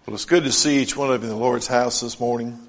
Well, it's good to see each one of you in the Lord's house this morning.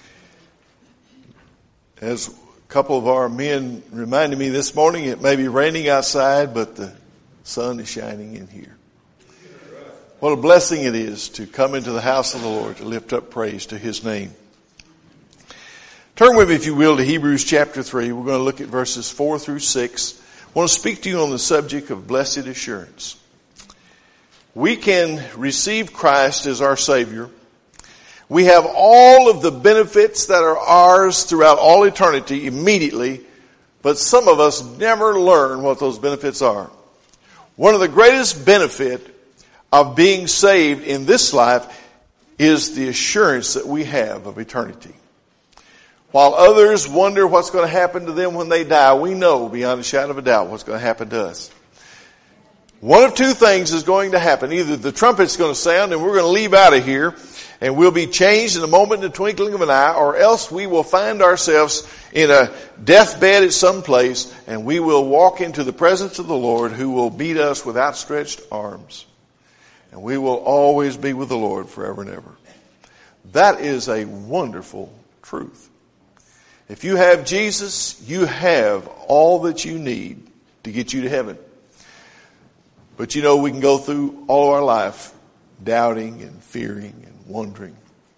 As a couple of our men reminded me this morning, it may be raining outside, but the sun is shining in here. What a blessing it is to come into the house of the Lord, to lift up praise to His name. Turn with me, if you will, to Hebrews chapter 3. We're going to look at verses 4 through 6. I want to speak to you on the subject of blessed assurance. We can receive Christ as our Savior. We have all of the benefits that are ours throughout all eternity immediately, but some of us never learn what those benefits are. One of the greatest benefits of being saved in this life is the assurance that we have of eternity. While others wonder what's going to happen to them when they die, we know beyond a shadow of a doubt what's going to happen to us. One of two things is going to happen. Either the trumpet's going to sound and we're going to leave out of here and we'll be changed in a moment, in the twinkling of an eye, or else we will find ourselves in a deathbed at some place and we will walk into the presence of the Lord, who will meet us with outstretched arms. And we will always be with the Lord forever and ever. That is a wonderful truth. If you have Jesus, you have all that you need to get you to heaven. But you know, we can go through all of our life doubting and fearing and wondering.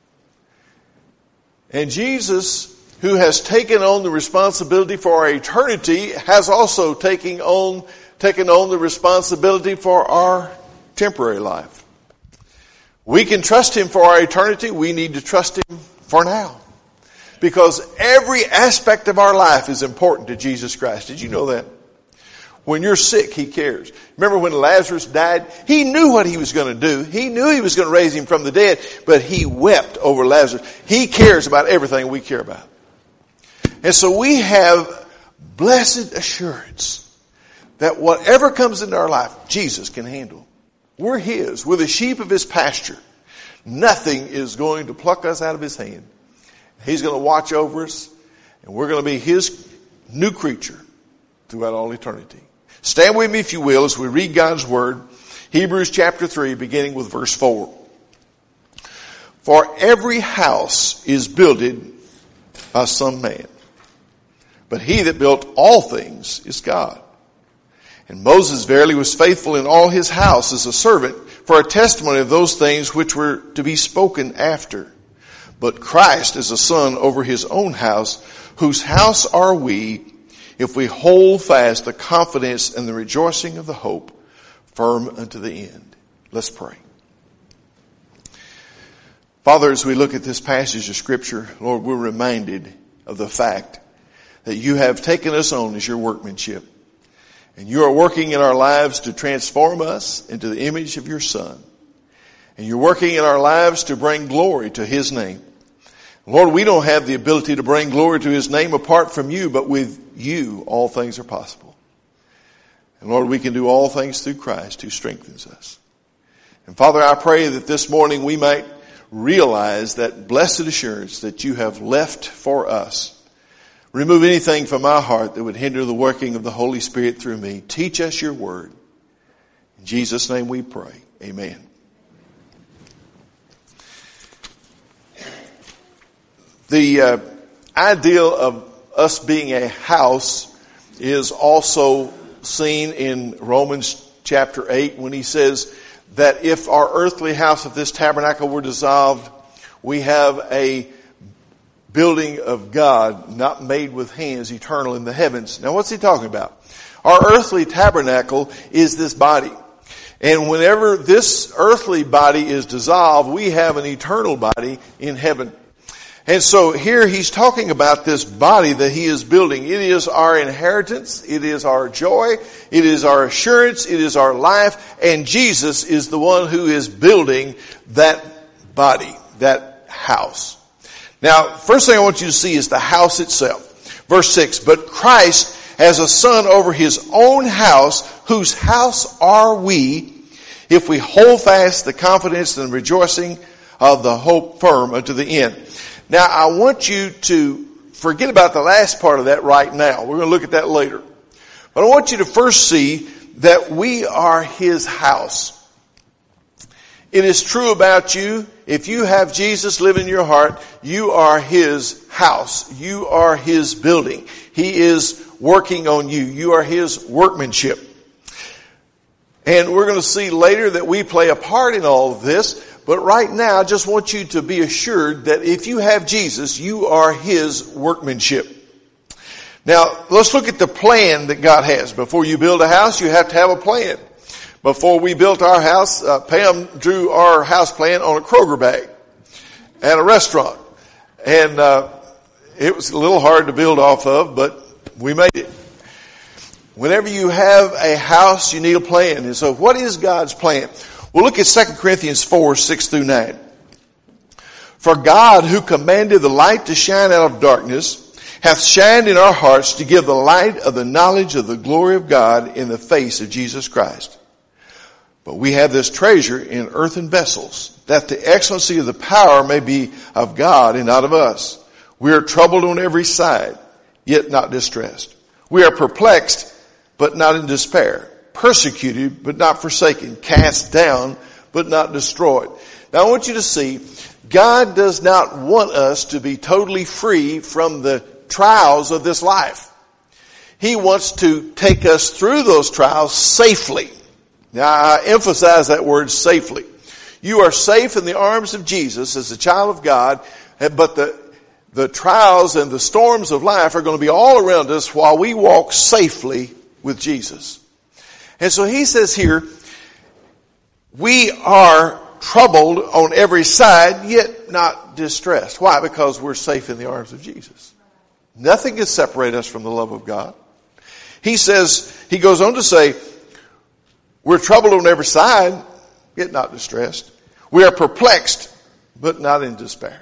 And Jesus, who has taken on the responsibility for our eternity, has also taken on the responsibility for our temporary life. We can trust Him for our eternity. We need to trust Him for now. Because every aspect of our life is important to Jesus Christ. Did you know that? When you're sick, He cares. Remember when Lazarus died? He knew what He was going to do. He knew He was going to raise him from the dead, but He wept over Lazarus. He cares about everything we care about. And so we have blessed assurance that whatever comes into our life, Jesus can handle. We're His. We're the sheep of His pasture. Nothing is going to pluck us out of His hand. He's going to watch over us, and we're going to be His new creature throughout all eternity. Stand with me, if you will, as we read God's Word. Hebrews chapter 3, beginning with verse 4. For every house is builded by some man, but He that built all things is God. And Moses verily was faithful in all his house as a servant for a testimony of those things which were to be spoken after. But Christ is a son over His own house, whose house are we, if we hold fast the confidence and the rejoicing of the hope firm unto the end. Let's pray. Father, as we look at this passage of Scripture, Lord, we're reminded of the fact that You have taken us on as Your workmanship. And You are working in our lives to transform us into the image of Your Son. And You're working in our lives to bring glory to His name. Lord, we don't have the ability to bring glory to His name apart from You, but with You all things are possible. And Lord, we can do all things through Christ who strengthens us. And Father, I pray that this morning we might realize that blessed assurance that You have left for us. Remove anything from our heart that would hinder the working of the Holy Spirit through me. Teach us Your word. In Jesus' name we pray. Amen. The ideal of us being a house is also seen in Romans chapter 8 when he says that if our earthly house of this tabernacle were dissolved, we have a building of God not made with hands, eternal in the heavens. Now what's he talking about? Our earthly tabernacle is this body. And whenever this earthly body is dissolved, we have an eternal body in heaven. And so here he's talking about this body that he is building. It is our inheritance. It is our joy. It is our assurance. It is our life. And Jesus is the one who is building that body, that house. Now, first thing I want you to see is the house itself. Verse 6, but Christ has a son over His own house, whose house are we, if we hold fast the confidence and rejoicing of the hope firm unto the end. Now, I want you to forget about the last part of that right now. We're going to look at that later. But I want you to first see that we are His house. It is true about you. If you have Jesus living in your heart, you are His house. You are His building. He is working on you. You are His workmanship. And we're going to see later that we play a part in all of this. But right now, I just want you to be assured that if you have Jesus, you are His workmanship. Now, let's look at the plan that God has. Before you build a house, you have to have a plan. Before we built our house, Pam drew our house plan on a Kroger bag at a restaurant. And it was a little hard to build off of, but we made it. Whenever you have a house, you need a plan. And so what is God's plan? Well, look at 2 Corinthians 4, 6 through 9. For God, who commanded the light to shine out of darkness, hath shined in our hearts to give the light of the knowledge of the glory of God in the face of Jesus Christ. But we have this treasure in earthen vessels, that the excellency of the power may be of God and not of us. We are troubled on every side, yet not distressed. We are perplexed, but not in despair. Persecuted, but not forsaken. Cast down, but not destroyed. Now I want you to see, God does not want us to be totally free from the trials of this life. He wants to take us through those trials safely. Now, I emphasize that word safely. You are safe in the arms of Jesus as a child of God, but the trials and the storms of life are going to be all around us while we walk safely with Jesus. And so he says here, we are troubled on every side, yet not distressed. Why? Because we're safe in the arms of Jesus. Nothing can separate us from the love of God. He goes on to say, we're troubled on every side, yet not distressed. We are perplexed, but not in despair.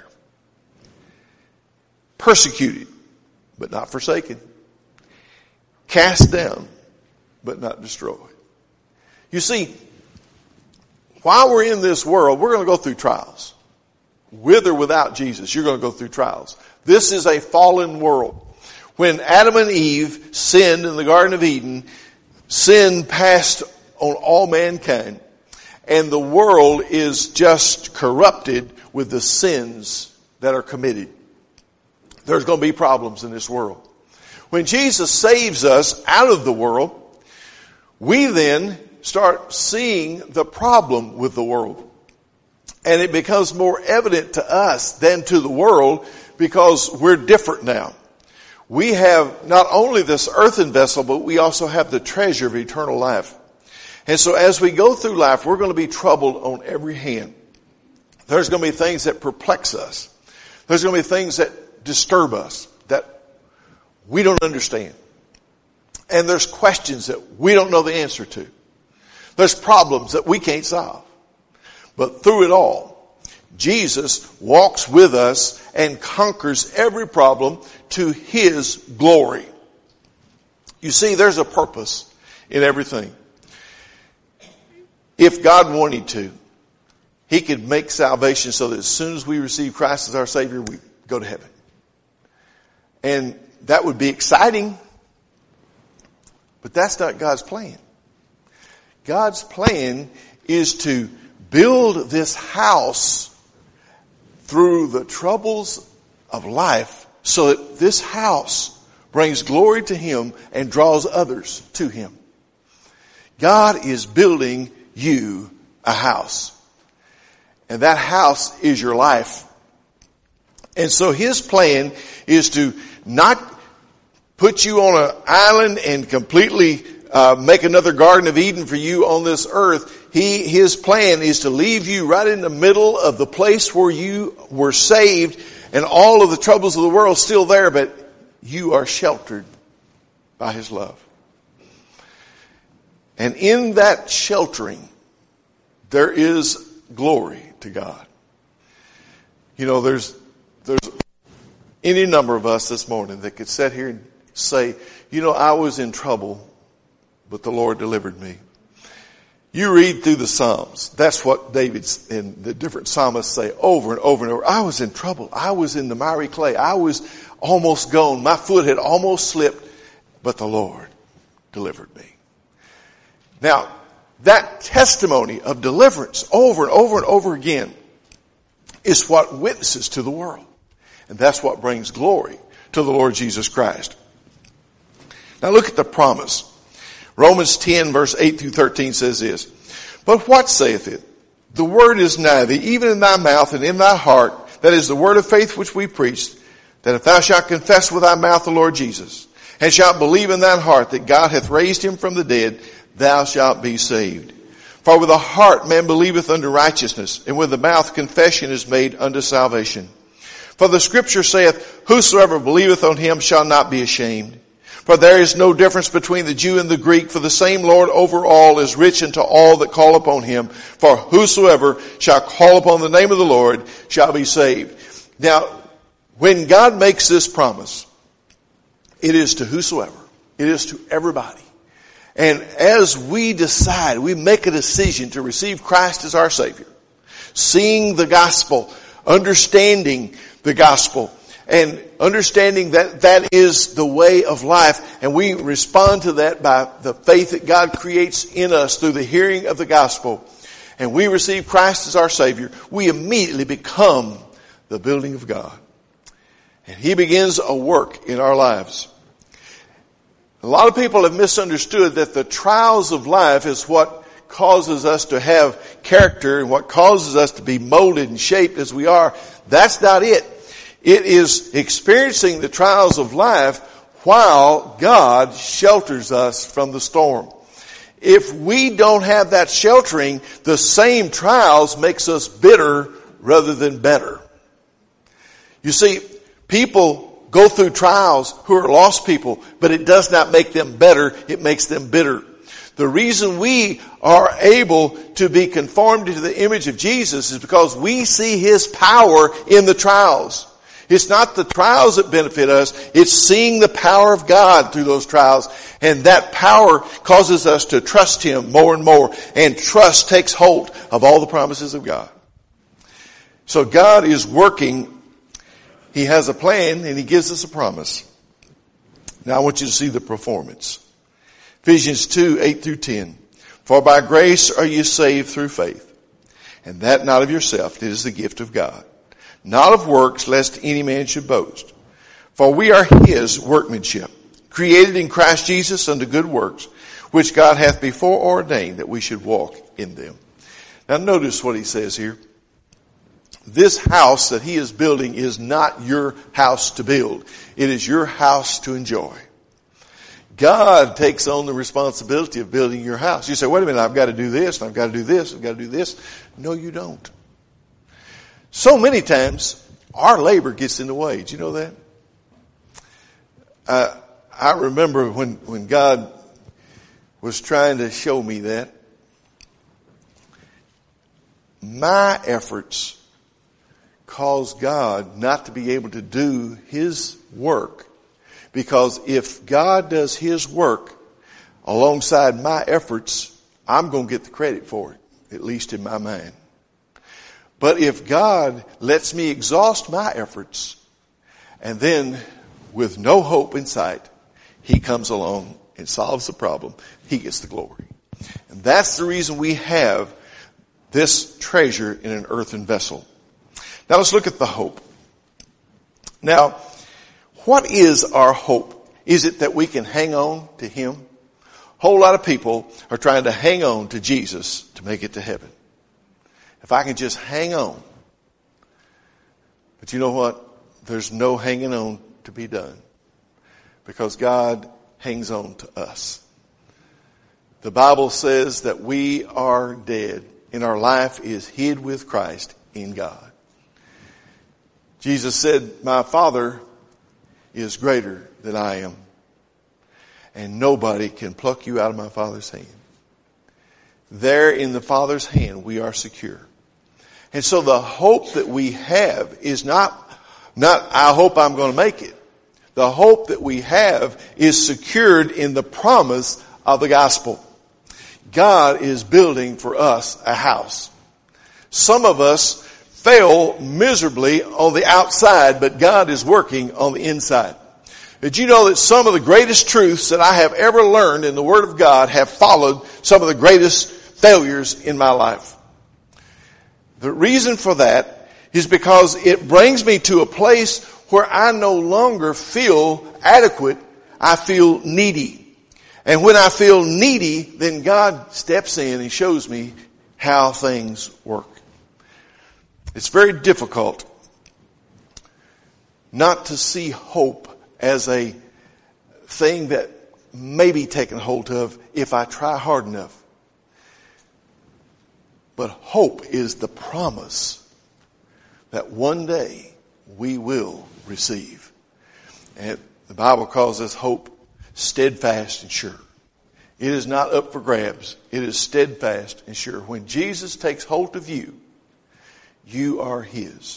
Persecuted, but not forsaken. Cast down, but not destroyed. You see, while we're in this world, we're going to go through trials. With or without Jesus, you're going to go through trials. This is a fallen world. When Adam and Eve sinned in the Garden of Eden, sin passed on all mankind, and the world is just corrupted with the sins that are committed. There's going to be problems in this world. When Jesus saves us out of the world, we then start seeing the problem with the world. And it becomes more evident to us than to the world because we're different now. We have not only this earthen vessel, but we also have the treasure of eternal life. And so as we go through life, we're going to be troubled on every hand. There's going to be things that perplex us. There's going to be things that disturb us, that we don't understand. And there's questions that we don't know the answer to. There's problems that we can't solve. But through it all, Jesus walks with us and conquers every problem to His glory. You see, there's a purpose in everything. If God wanted to, He could make salvation so that as soon as we receive Christ as our Savior, we go to heaven. And that would be exciting, but that's not God's plan. God's plan is to build this house through the troubles of life so that this house brings glory to Him and draws others to Him. God is building you a house. And that house is your life. And so His plan is to not put you on an island and completely make another Garden of Eden for you on this earth. His plan is to leave you right in the middle of the place where you were saved and all of the troubles of the world still there, but you are sheltered by His love. And in that sheltering, there is glory to God. You know, there's any number of us this morning that could sit here and say, you know, I was in trouble, but the Lord delivered me. You read through the Psalms. That's what David and the different psalmists say over and over and over. I was in trouble. I was in the miry clay. I was almost gone. My foot had almost slipped, but the Lord delivered me. Now, That testimony of deliverance over and over and over again is what witnesses to the world. And that's what brings glory to the Lord Jesus Christ. Now look at the promise. Romans 10 verse 8 through 13 says this, "But what saith it? The word is nigh thee, even in thy mouth and in thy heart. That is the word of faith which we preached, that if thou shalt confess with thy mouth the Lord Jesus, and shalt believe in thine heart that God hath raised him from the dead, thou shalt be saved. For with the heart man believeth unto righteousness, and with the mouth confession is made unto salvation. For the scripture saith, Whosoever believeth on him shall not be ashamed. For there is no difference between the Jew and the Greek, for the same Lord over all is rich unto all that call upon him. For whosoever shall call upon the name of the Lord shall be saved." Now, when God makes this promise, it is to whosoever. It is to everybody. And as we decide, we make a decision to receive Christ as our Savior, seeing the gospel, understanding the gospel, and understanding that that is the way of life, and we respond to that by the faith that God creates in us through the hearing of the gospel, and we receive Christ as our Savior, we immediately become the building of God. And He begins a work in our lives. A lot of people have misunderstood that the trials of life is what causes us to have character and what causes us to be molded and shaped as we are. That's not it. It is experiencing the trials of life while God shelters us from the storm. If we don't have that sheltering, the same trials makes us bitter rather than better. You see, people go through trials who are lost people, but it does not make them better, it makes them bitter. The reason we are able to be conformed to the image of Jesus is because we see His power in the trials. It's not the trials that benefit us, it's seeing the power of God through those trials. And that power causes us to trust Him more and more. And trust takes hold of all the promises of God. So God is working. He has a plan and He gives us a promise. Now I want you to see the performance. Ephesians 2, 8 through 10. "For by grace are you saved through faith, and that not of yourself, it is the gift of God. Not of works, lest any man should boast. For we are His workmanship, created in Christ Jesus unto good works, which God hath before ordained that we should walk in them." Now notice what he says here. This house that He is building is not your house to build. It is your house to enjoy. God takes on the responsibility of building your house. You say, wait a minute, I've got to do this, and I've got to do this, I've got to do this. No, you don't. So many times, our labor gets in the way. Did you know that? I remember when God was trying to show me that. My efforts caused God not to be able to do His work. Because if God does His work alongside my efforts, I'm going to get the credit for it, at least in my mind. But if God lets me exhaust my efforts, and then with no hope in sight, He comes along and solves the problem, He gets the glory. And that's the reason we have this treasure in an earthen vessel. Now let's look at the hope. Now, what is our hope? Is it that we can hang on to Him? A whole lot of people are trying to hang on to Jesus to make it to heaven. If I can just hang on. But you know what? There's no hanging on to be done. Because God hangs on to us. The Bible says that we are dead and our life is hid with Christ in God. Jesus said, "My Father is greater than I am. And nobody can pluck you out of my Father's hand." There in the Father's hand we are secure. And so the hope that we have is not I hope I'm going to make it. The hope that we have is secured in the promise of the gospel. God is building for us a house. Some of us fail miserably on the outside, but God is working on the inside. Did you know that some of the greatest truths that I have ever learned in the Word of God have followed some of the greatest failures in my life. The reason for that is because it brings me to a place where I no longer feel adequate. I feel needy. And when I feel needy, then God steps in and shows me how things work. It's very difficult not to see hope as a thing that may be taken hold of if I try hard enough. But hope is the promise that one day we will receive. And the Bible calls this hope steadfast and sure. It is not up for grabs. It is steadfast and sure. When Jesus takes hold of you, you are His.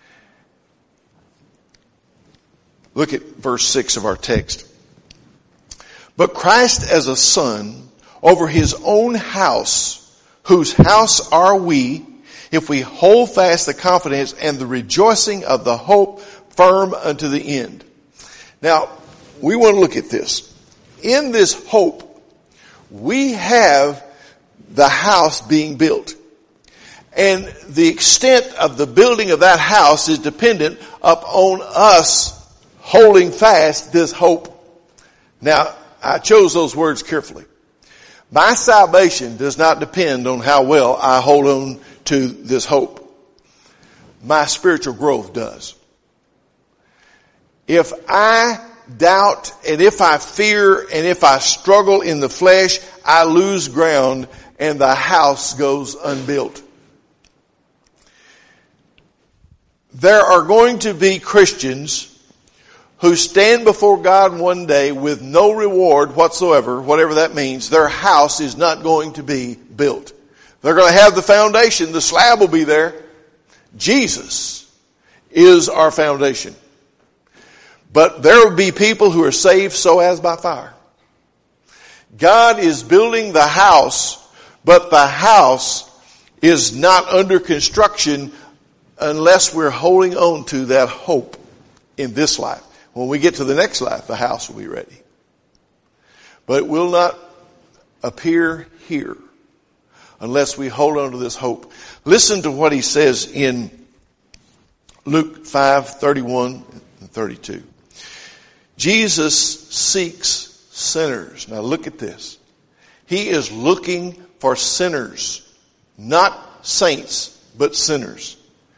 Look at verse 6 of our text. But Christ as a son over His own house, whose house are we, if we hold fast the confidence and the rejoicing of the hope firm unto the end. Now, we want to look at this. In this hope, we have the house being built. And the extent of the building of that house is dependent upon us holding fast this hope. Now, I chose those words carefully. My salvation does not depend on how well I hold on to this hope. My spiritual growth does. If I doubt and if I fear and if I struggle in the flesh, I lose ground and the house goes unbuilt. There are going to be Christians who stand before God one day with no reward whatsoever, whatever that means. Their house is not going to be built. They're going to have the foundation. The slab will be there. Jesus is our foundation. But there will be people who are saved so as by fire. God is building the house, but the house is not under construction unless we're holding on to that hope in this life. When we get to the next life, the house will be ready. But it will not appear here unless we hold on to this hope. Listen to what he says in Luke 5:31 and 32. Jesus seeks sinners. Now look at this. He is looking for sinners, not saints, but sinners.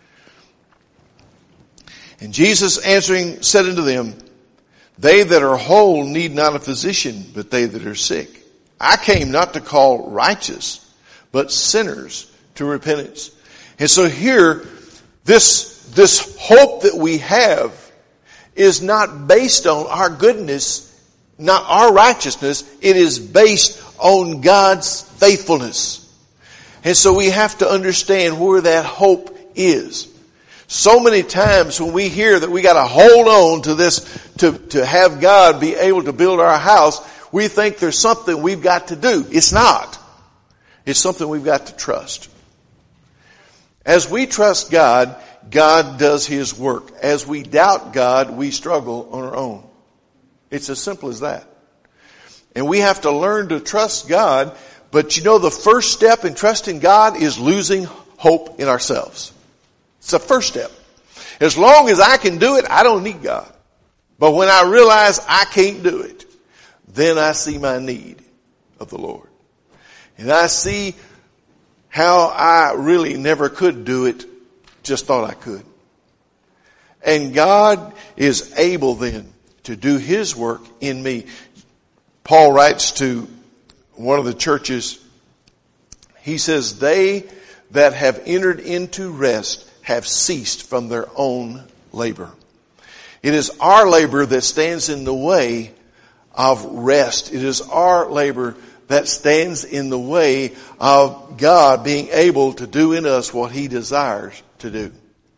And Jesus answering said unto them, they that are whole need not a physician, but they that are sick. I came not to call righteous, but sinners to repentance. And so here, this hope that we have is not based on our goodness, not our righteousness. It is based on God's faithfulness. And so we have to understand where that hope is. So many times when we hear that we got to hold on to this to have God be able to build our house, we think there's something we've got to do. It's not. It's something we've got to trust. As we trust God, God does His work. As we doubt God, we struggle on our own. It's as simple as that. And we have to learn to trust God, but you know the first step in trusting God is losing hope in ourselves. It's the first step. As long as I can do it, I don't need God. But when I realize I can't do it, then I see my need of the Lord. And I see how I really never could do it, just thought I could. And God is able then to do His work in me. Paul writes to one of the churches, he says, they that have entered into rest have ceased from their own labor. It is our labor that stands in the way of rest. It is our labor that stands in the way of God being able to do in us what He desires to do.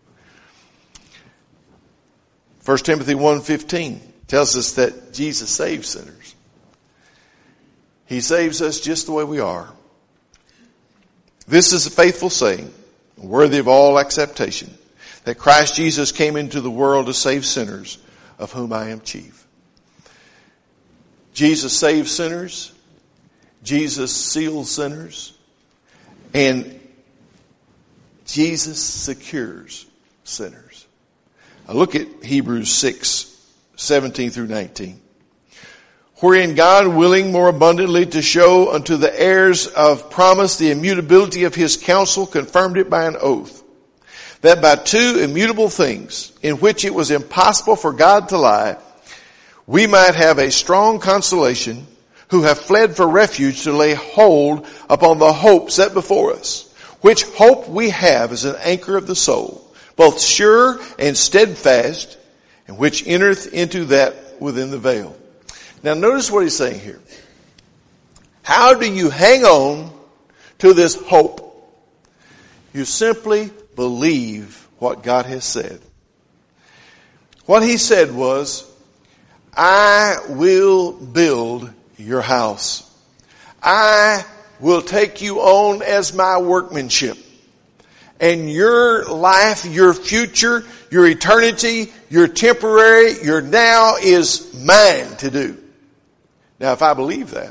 1 Timothy 1:15 tells us that Jesus saves sinners. He saves us just the way we are. This is a faithful saying, worthy of all acceptation, that Christ Jesus came into the world to save sinners, of whom I am chief. Jesus saves sinners. Jesus seals sinners. And Jesus secures sinners. Now look at Hebrews 6:17 through 19. Wherein God, willing more abundantly to show unto the heirs of promise the immutability of his counsel, confirmed it by an oath, that by two immutable things, in which it was impossible for God to lie, we might have a strong consolation, who have fled for refuge to lay hold upon the hope set before us, which hope we have as an anchor of the soul, both sure and steadfast, and which entereth into that within the veil. Now notice what he's saying here. How do you hang on to this hope? You simply believe what God has said. What he said was, I will build your house. I will take you on as my workmanship. And your life, your future, your eternity, your temporary, your now is mine to do. Now, if I believe that,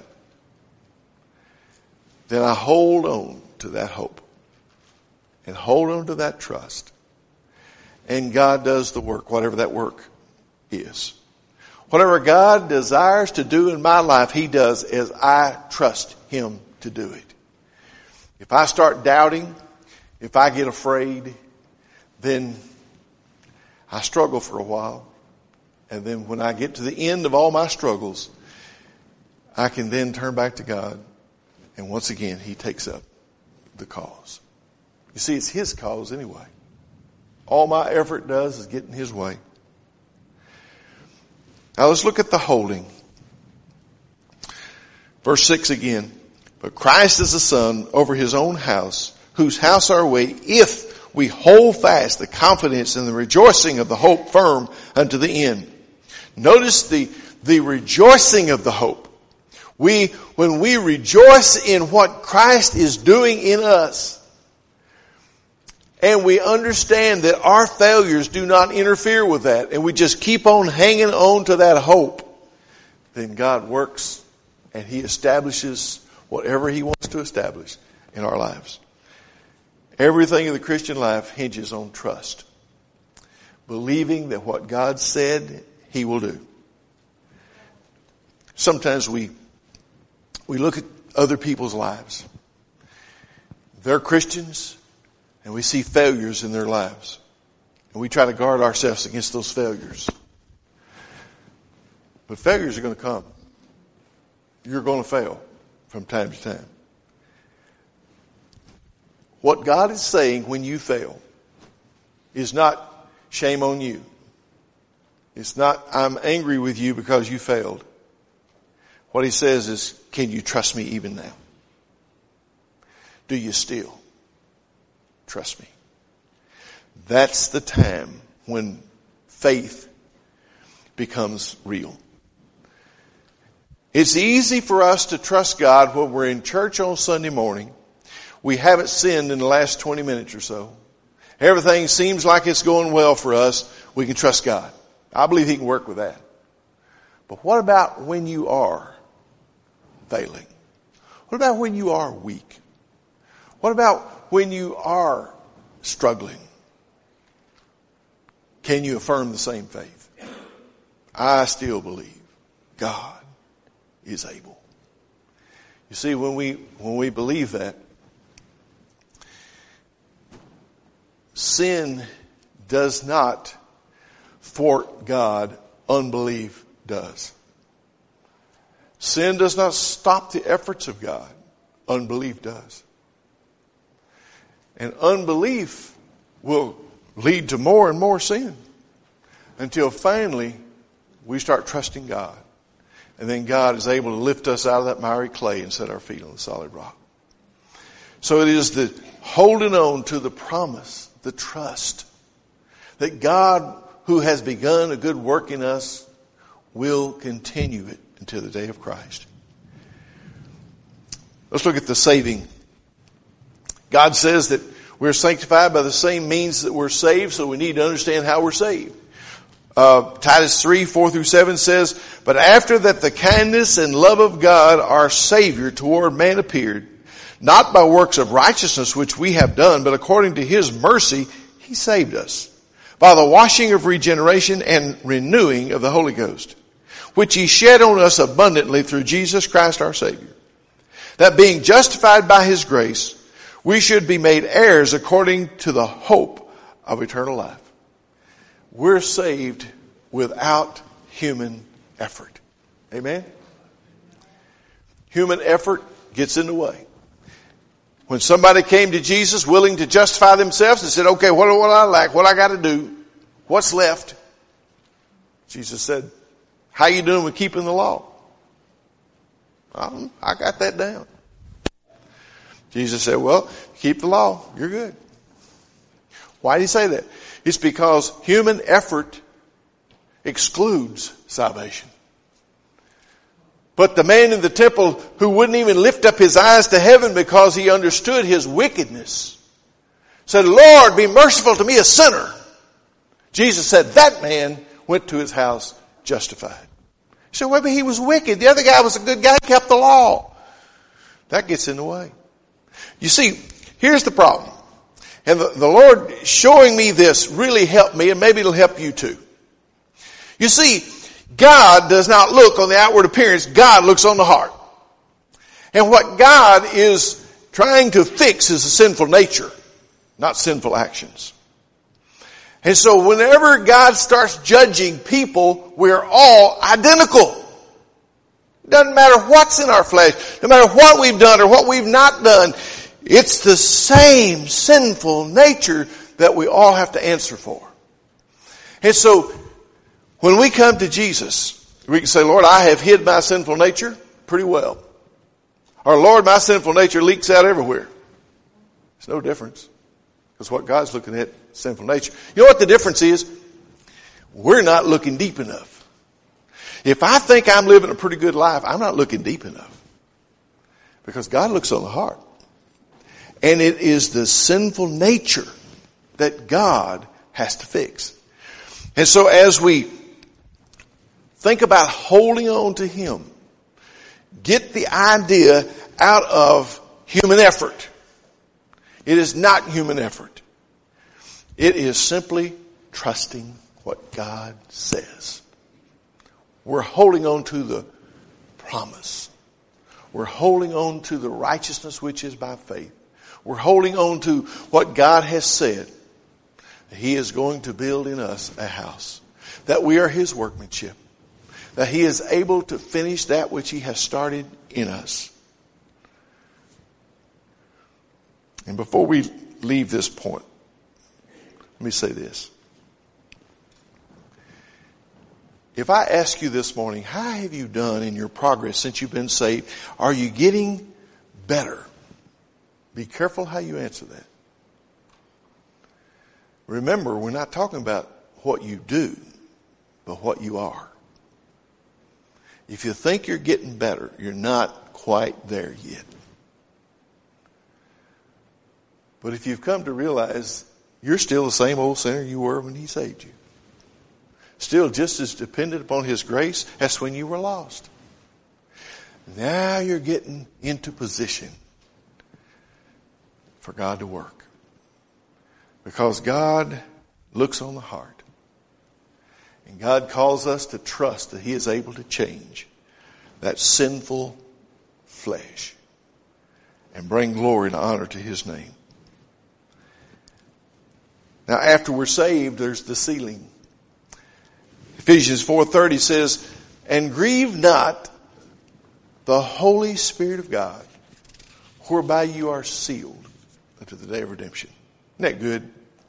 then I hold on to that hope and hold on to that trust. And God does the work, whatever that work is. Whatever God desires to do in my life, he does as I trust him to do it. If I start doubting, if I get afraid, then I struggle for a while. And then when I get to the end of all my struggles, I can then turn back to God, and once again, he takes up the cause. You see, it's his cause anyway. All my effort does is get in his way. Now let's look at the holding. Verse 6 again. But Christ is the Son over his own house, whose house are we, if we hold fast the confidence and the rejoicing of the hope firm unto the end. Notice the rejoicing of the hope. When we rejoice in what Christ is doing in us, and we understand that our failures do not interfere with that, and we just keep on hanging on to that hope, then God works and he establishes whatever he wants to establish in our lives. Everything in the Christian life hinges on trust. Believing that what God said, he will do. Sometimes we look at other people's lives. They're Christians, and we see failures in their lives. And we try to guard ourselves against those failures. But failures are going to come. You're going to fail from time to time. What God is saying when you fail is not shame on you. It's not I'm angry with you because you failed. What he says is, can you trust me even now? Do you still trust me? That's the time when faith becomes real. It's easy for us to trust God when we're in church on Sunday morning. We haven't sinned in the last 20 minutes or so. Everything seems like it's going well for us. We can trust God. I believe he can work with that. But what about when you are failing? What about when you are weak? What about when you are struggling? Can you affirm the same faith? I still believe God is able. You see, when we believe that, sin does not thwart God, unbelief does. Sin does not stop the efforts of God, unbelief does. And unbelief will lead to more and more sin until finally we start trusting God. And then God is able to lift us out of that miry clay and set our feet on the solid rock. So it is the holding on to the promise, the trust, that God who has begun a good work in us will continue it until the day of Christ. Let's look at the saving. God says that we're sanctified by the same means that we're saved, so we need to understand how we're saved. Titus 3:4-7 says, But after that the kindness and love of God our Savior toward man appeared, not by works of righteousness which we have done, but according to his mercy he saved us, by the washing of regeneration and renewing of the Holy Ghost, which he shed on us abundantly through Jesus Christ our Savior, that being justified by his grace, we should be made heirs according to the hope of eternal life. We're saved without human effort. Amen? Human effort gets in the way. When somebody came to Jesus willing to justify themselves and said, okay, what do I lack? What I got to do? What's left? Jesus said, how you doing with keeping the law? I got that down. Jesus said, well, keep the law. You're good. Why did he say that? It's because human effort excludes salvation. But the man in the temple who wouldn't even lift up his eyes to heaven because he understood his wickedness said, Lord, be merciful to me, a sinner. Jesus said that man went to his house justified. You say, well, but he was wicked. The other guy was a good guy, kept the law. That gets in the way. You see, here's the problem. And the Lord showing me this really helped me, and maybe it'll help you too. You see, God does not look on the outward appearance. God looks on the heart. And what God is trying to fix is a sinful nature, not sinful actions. And so whenever God starts judging people, we're all identical. It doesn't matter what's in our flesh, no matter what we've done or what we've not done. It's the same sinful nature that we all have to answer for. And so when we come to Jesus, we can say, Lord, I have hid my sinful nature pretty well. Or, Lord, my sinful nature leaks out everywhere. It's no difference. Because what God's looking at, sinful nature. You know what the difference is? We're not looking deep enough. If I think I'm living a pretty good life, I'm not looking deep enough. Because God looks on the heart. And it is the sinful nature that God has to fix. And so as we think about holding on to him, get the idea out of human effort. It is not human effort. It is simply trusting what God says. We're holding on to the promise. We're holding on to the righteousness which is by faith. We're holding on to what God has said. He is going to build in us a house. That we are his workmanship. That he is able to finish that which he has started in us. And before we leave this point, let me say this. If I ask you this morning, how have you done in your progress since you've been saved? Are you getting better? Be careful how you answer that. Remember, we're not talking about what you do, but what you are. If you think you're getting better, you're not quite there yet. But if you've come to realize you're still the same old sinner you were when he saved you, still just as dependent upon his grace as when you were lost, now you're getting into position for God to work. Because God looks on the heart. And God calls us to trust that he is able to change that sinful flesh and bring glory and honor to his name. Now after we're saved, there's the sealing. Ephesians 4:30 says, and grieve not the Holy Spirit of God, whereby you are sealed unto the day of redemption. Isn't that good?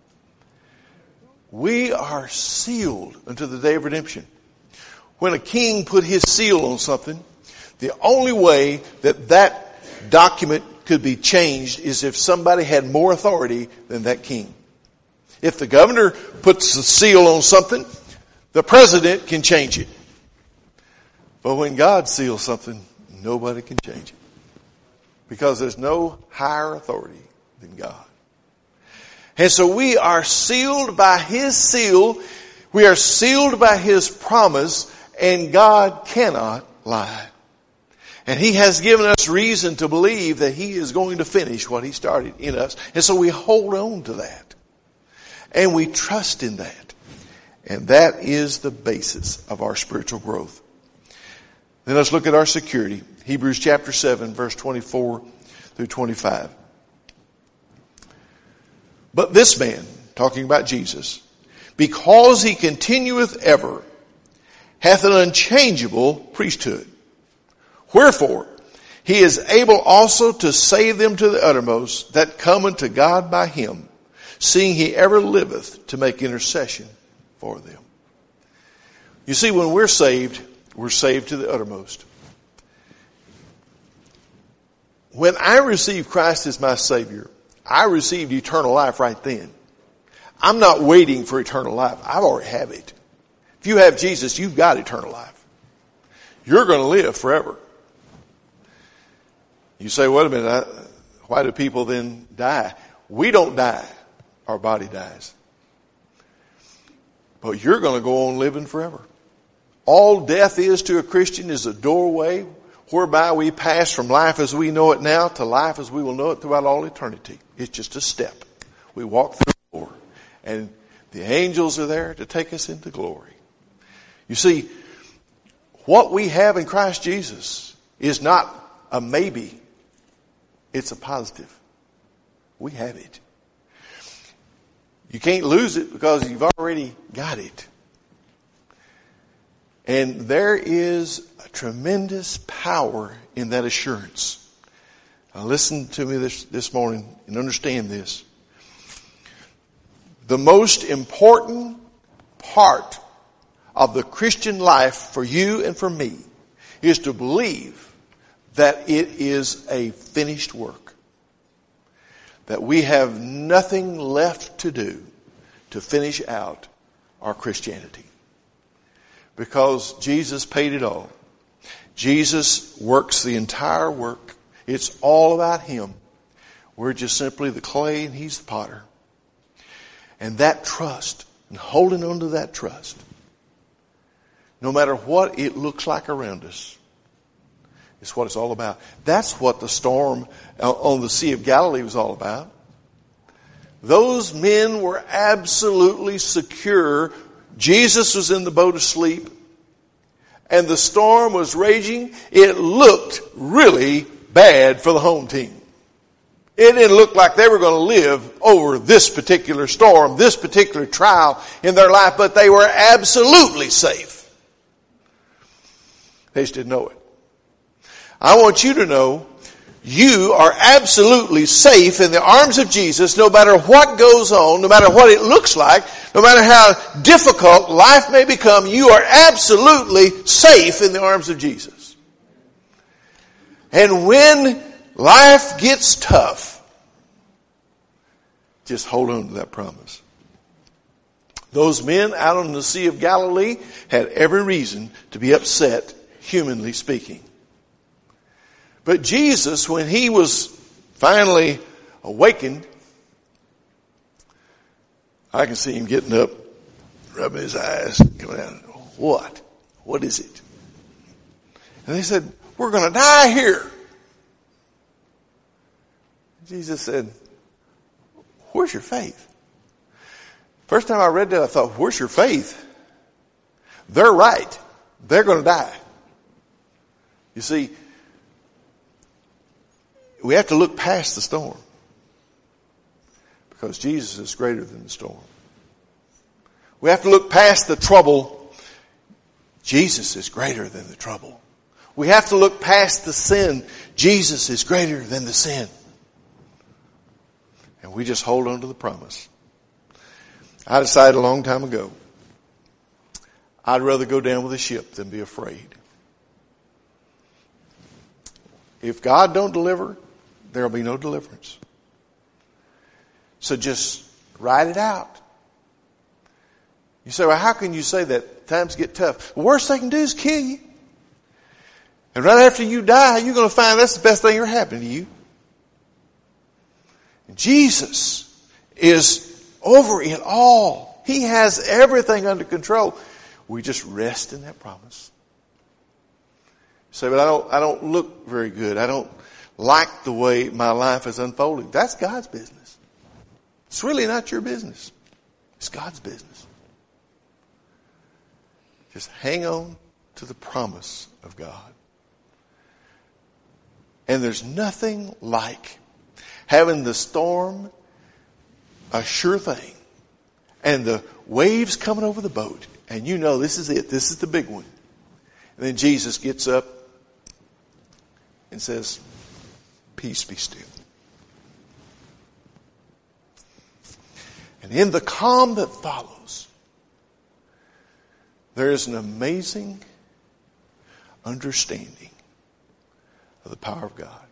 We are sealed unto the day of redemption. When a king put his seal on something, the only way that that document could be changed is if somebody had more authority than that king. If the governor puts the seal on something, the president can change it. But when God seals something, nobody can change it. Because there's no higher authority than God. And so we are sealed by his seal. We are sealed by his promise. And God cannot lie. And He has given us reason to believe that He is going to finish what He started in us. And so we hold on to that. And we trust in that. And that is the basis of our spiritual growth. Then let's look at our security. Hebrews chapter 7, verse 24 through 25. But this man, talking about Jesus, because He continueth ever, hath an unchangeable priesthood. Wherefore, He is able also to save them to the uttermost that come unto God by Him, seeing He ever liveth to make intercession for them. You see, when we're saved to the uttermost. When I received Christ as my Savior, I received eternal life right then. I'm not waiting for eternal life. I already have it. If you have Jesus, you've got eternal life. You're going to live forever. You say, wait a minute, why do people then die? We don't die. Our body dies. But you're going to go on living forever. All death is to a Christian is a doorway whereby we pass from life as we know it now to life as we will know it throughout all eternity. It's just a step. We walk through the door, and the angels are there to take us into glory. You see, what we have in Christ Jesus is not a maybe. It's a positive. We have it. You can't lose it because you've already got it. And there is a tremendous power in that assurance. Now listen to me this morning and understand this. The most important part of the Christian life for you and for me is to believe that it is a finished work. That we have nothing left to do to finish out our Christianity. Because Jesus paid it all. Jesus works the entire work. It's all about Him. We're just simply the clay and He's the potter. And that trust, and holding on to that trust, no matter what it looks like around us, is what it's all about. That's what the storm on the Sea of Galilee was all about. Those men were absolutely secure. Jesus was in the boat asleep, and the storm was raging. It looked really bad for the home team. It didn't look like they were going to live over this particular storm, this particular trial in their life, but they were absolutely safe. They just didn't know it. I want you to know you are absolutely safe in the arms of Jesus no matter what goes on, no matter what it looks like, no matter how difficult life may become. You are absolutely safe in the arms of Jesus. And when life gets tough, just hold on to that promise. Those men out on the Sea of Galilee had every reason to be upset, humanly speaking. But Jesus, when He was finally awakened, I can see Him getting up, rubbing His eyes, coming out. What? What is it? And they said, we're going to die here. Jesus said, where's your faith? First time I read that, I thought, where's your faith? They're right. They're going to die. You see, we have to look past the storm because Jesus is greater than the storm. We have to look past the trouble. Jesus is greater than the trouble. We have to look past the sin. Jesus is greater than the sin. And we just hold on to the promise. I decided a long time ago, I'd rather go down with a ship than be afraid. If God don't deliver, there'll be no deliverance. So just ride it out. You say, well, how can you say that? Times get tough. The worst they can do is kill you. And right after you die, you're going to find that's the best thing ever happened to you. Jesus is over it all. He has everything under control. We just rest in that promise. say, but I don't look very good. I don't like the way my life is unfolding. That's God's business. It's really not your business. It's God's business. Just hang on to the promise of God. And there's nothing like having the storm a sure thing and the waves coming over the boat, and you know this is it. This is the big one. And then Jesus gets up and says, peace be still. And in the calm that follows, there is an amazing understanding of the power of God.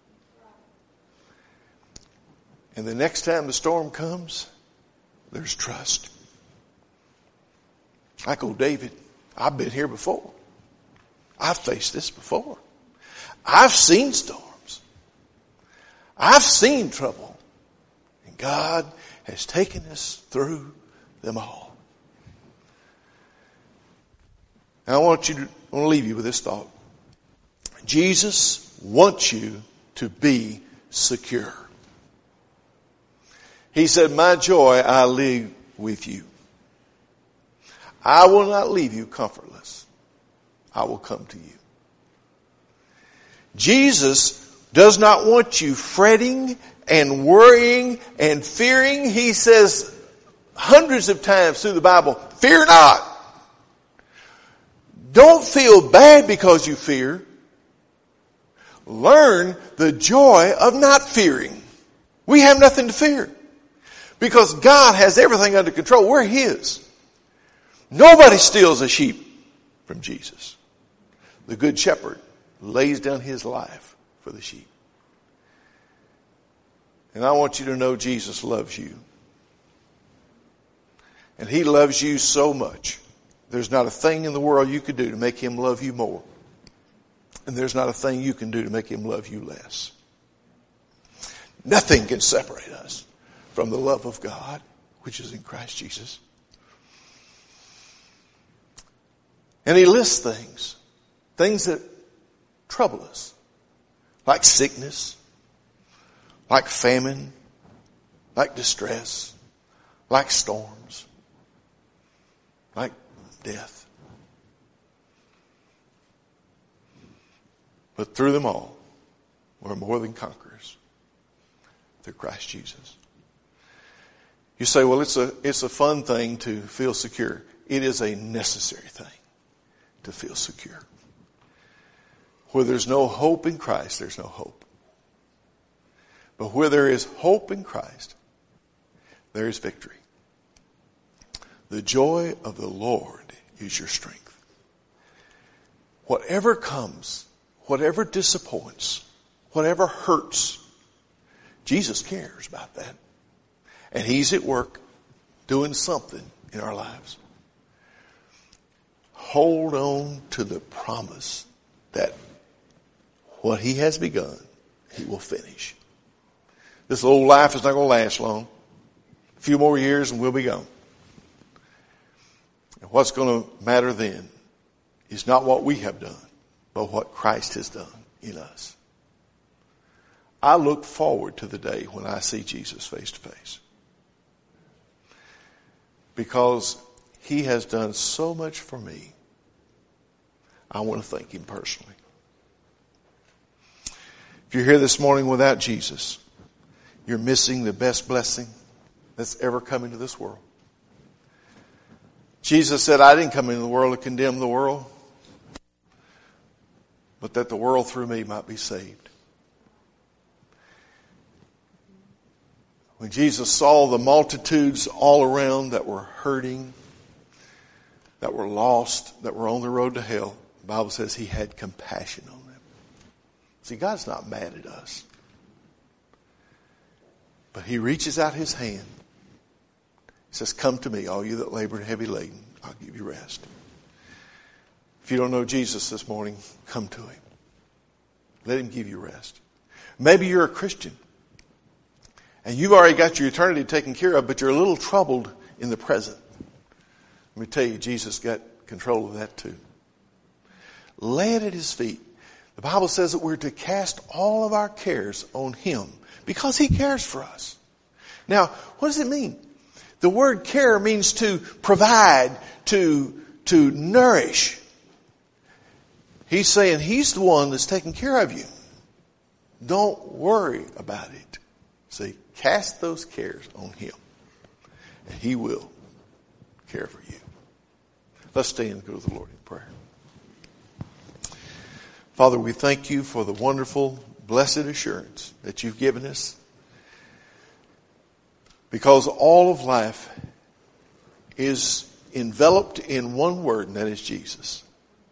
And the next time the storm comes, there's trust. Like old David, I've been here before. I've faced this before. I've seen storms. I've seen trouble. And God has taken us through them all. Now I want to leave you with this thought. Jesus wants you to be secure. He said, my joy I leave with you. I will not leave you comfortless. I will come to you. Jesus does not want you fretting and worrying and fearing. He says hundreds of times through the Bible, fear not. Don't feel bad because you fear. Learn the joy of not fearing. We have nothing to fear because God has everything under control. We're His. Nobody steals a sheep from Jesus. The Good Shepherd lays down His life for the sheep. And I want you to know Jesus loves you. And He loves you so much. There's not a thing in the world you could do to make Him love you more. And there's not a thing you can do to make Him love you less. Nothing can separate us from the love of God, which is in Christ Jesus. And He lists things that trouble us, like sickness, like famine, like distress, like storms, like death. But through them all, we're more than conquerors through Christ Jesus. You say, well, it's a fun thing to feel secure. It is a necessary thing to feel secure. Where there's no hope in Christ, there's no hope. But where there is hope in Christ, there is victory. The joy of the Lord is your strength. Whatever comes, whatever disappoints, whatever hurts, Jesus cares about that. And He's at work doing something in our lives. Hold on to the promise that what He has begun, He will finish. This old life is not going to last long. A few more years and we'll be gone. And what's going to matter then is not what we have done, but what Christ has done in us. I look forward to the day when I see Jesus face to face. Because He has done so much for me. I want to thank Him personally. If you're here this morning without Jesus, you're missing the best blessing that's ever come into this world. Jesus said, I didn't come into the world to condemn the world, but that the world through me might be saved. When Jesus saw the multitudes all around that were hurting, that were lost, that were on the road to hell, the Bible says He had compassion on them. See, God's not mad at us. But He reaches out His hand. He says, come to me, all you that labor and heavy laden. I'll give you rest. If you don't know Jesus this morning, come to Him. Let Him give you rest. Maybe you're a Christian. And you've already got your eternity taken care of, but you're a little troubled in the present. Let me tell you, Jesus got control of that too. Lay it at His feet. The Bible says that we're to cast all of our cares on Him because He cares for us. Now, what does it mean? The word care means to provide, to nourish. He's saying He's the one that's taking care of you. Don't worry about it. See, cast those cares on Him, and He will care for you. Let's stand and go to the Lord in prayer. Father, we thank You for the wonderful, blessed assurance that You've given us. Because all of life is enveloped in one word, and that is Jesus.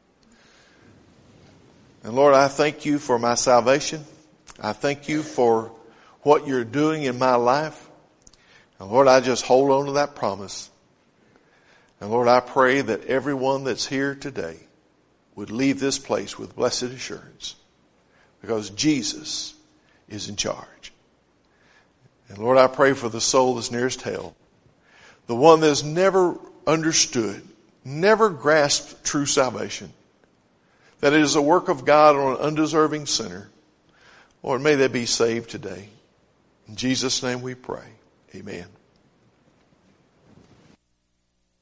And Lord, I thank You for my salvation. I thank You for what You're doing in my life. And Lord, I just hold on to that promise. And Lord, I pray that everyone that's here today would leave this place with blessed assurance, because Jesus is in charge. And Lord, I pray for the soul that's nearest hell, the one that's never understood, never grasped true salvation, that it is a work of God on an undeserving sinner. Lord, may they be saved today. In Jesus' name we pray. Amen.